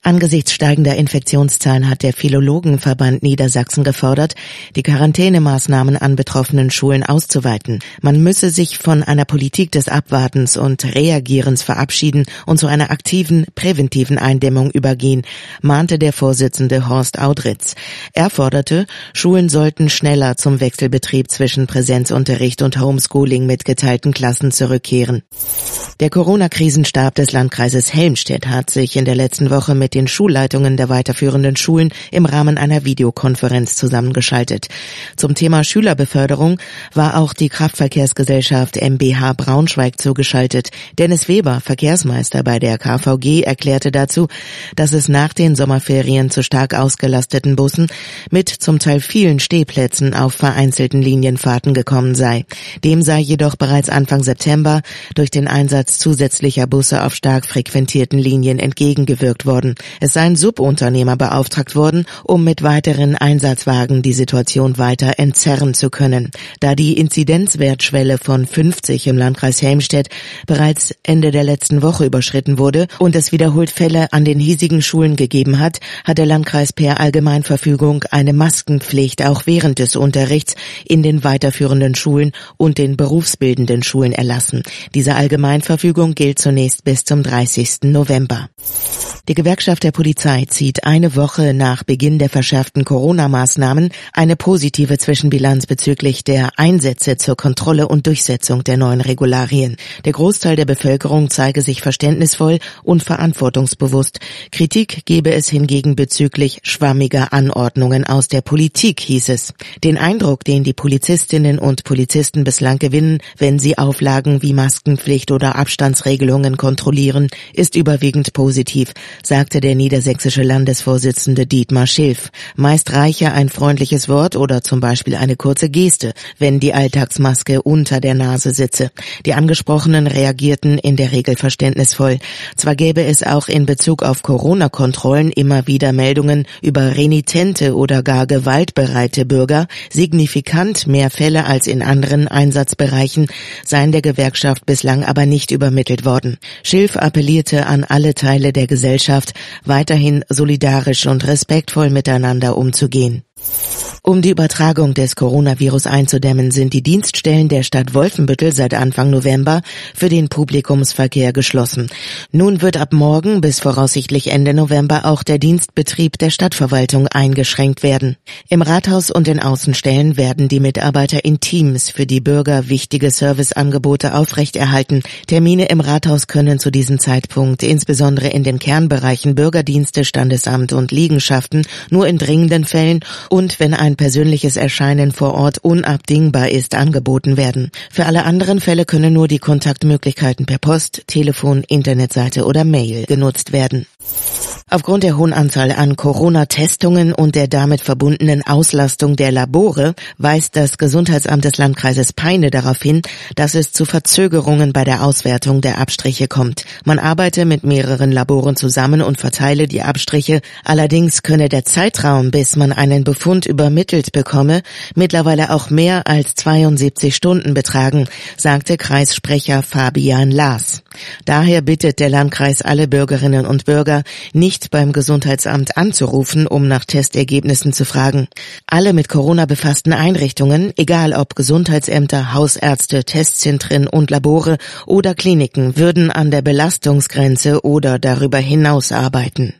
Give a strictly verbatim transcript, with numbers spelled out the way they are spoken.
Angesichts steigender Infektionszahlen hat der Philologenverband Niedersachsen gefordert, die Quarantänemaßnahmen an betroffenen Schulen auszuweiten. Man müsse sich von einer Politik des Abwartens und Reagierens verabschieden und zu einer aktiven, präventiven Eindämmung übergehen, mahnte der Vorsitzende Horst Audritz. Er forderte, Schulen sollten schneller zum Wechselbetrieb zwischen Präsenzunterricht und Homeschooling mit geteilten Klassen zurückkehren. Der Corona-Krisenstab des Landkreises Helmstedt hat sich in der letzten Woche mit den Schulleitungen der weiterführenden Schulen im Rahmen einer Videokonferenz zusammengeschaltet. Zum Thema Schülerbeförderung war auch die Kraftverkehrsgesellschaft M B H Braunschweig zugeschaltet. Dennis Weber, Verkehrsmeister bei der K V G, erklärte dazu, dass es nach den Sommerferien zu stark ausgelasteten Bussen mit zum Teil vielen Stehplätzen auf vereinzelten Linienfahrten gekommen sei. Dem sei jedoch bereits Anfang September durch den Einsatz zusätzlicher Busse auf stark frequentierten Linien entgegengewirkt worden. Es seien Subunternehmer beauftragt worden, um mit weiteren Einsatzwagen die Situation weiter entzerren zu können. Da die Inzidenzwertschwelle von fünfzig im Landkreis Helmstedt bereits Ende der letzten Woche überschritten wurde und es wiederholt Fälle an den hiesigen Schulen gegeben hat, hat der Landkreis per Allgemeinverfügung eine Maskenpflicht auch während des Unterrichts in den weiterführenden Schulen und den berufsbildenden Schulen erlassen. Diese Allgemeinverfügung gilt zunächst bis zum dreißigsten November. Die Gewerkschaft der Polizei zieht eine Woche nach Beginn der verschärften Corona-Maßnahmen eine positive Zwischenbilanz bezüglich der Einsätze zur Kontrolle und Durchsetzung der neuen Regularien. Der Großteil der Bevölkerung zeige sich verständnisvoll und verantwortungsbewusst. Kritik gebe es hingegen bezüglich schwammiger Anordnungen aus der Politik, hieß es. Den Eindruck, den die Polizistinnen und Polizisten bislang gewinnen, wenn sie Auflagen wie Maskenpflicht oder Abstandsregelungen kontrollieren, ist überwiegend positiv, sagte der niedersächsische Landesvorsitzende Dietmar Schilf. Meist reiche ein freundliches Wort oder zum Beispiel eine kurze Geste, wenn die Alltagsmaske unter der Nase sitze. Die Angesprochenen reagierten in der Regel verständnisvoll. Zwar gäbe es auch in Bezug auf Corona-Kontrollen immer wieder Meldungen über renitente oder gar gewaltbereite Bürger, signifikant mehr Fälle als in anderen Einsatzbereichen seien der Gewerkschaft bislang aber nicht übermittelt worden. Schilf appellierte an alle Teile der Gesellschaft, weiterhin solidarisch und respektvoll miteinander umzugehen. Um die Übertragung des Coronavirus einzudämmen, sind die Dienststellen der Stadt Wolfenbüttel seit Anfang November für den Publikumsverkehr geschlossen. Nun wird ab morgen bis voraussichtlich Ende November auch der Dienstbetrieb der Stadtverwaltung eingeschränkt werden. Im Rathaus und den Außenstellen werden die Mitarbeiter in Teams für die Bürger wichtige Serviceangebote aufrechterhalten. Termine im Rathaus können zu diesem Zeitpunkt insbesondere in den Kernbereichen Bürgerdienste, Standesamt und Liegenschaften nur in dringenden Fällen und wenn ein persönliches Erscheinen vor Ort unabdingbar ist, angeboten werden. Für alle anderen Fälle können nur die Kontaktmöglichkeiten per Post, Telefon, Internetseite oder Mail genutzt werden. Aufgrund der hohen Anzahl an Corona-Testungen und der damit verbundenen Auslastung der Labore weist das Gesundheitsamt des Landkreises Peine darauf hin, dass es zu Verzögerungen bei der Auswertung der Abstriche kommt. Man arbeite mit mehreren Laboren zusammen und verteile die Abstriche. Allerdings könne der Zeitraum, bis man einen Befund übermittelt bekomme, mittlerweile auch mehr als zweiundsiebzig Stunden betragen, sagte Kreissprecher Fabian Laas. Daher bittet der Landkreis alle Bürgerinnen und Bürger, nicht beim Gesundheitsamt anzurufen, um nach Testergebnissen zu fragen. Alle mit Corona befassten Einrichtungen, egal ob Gesundheitsämter, Hausärzte, Testzentren und Labore oder Kliniken, würden an der Belastungsgrenze oder darüber hinaus arbeiten.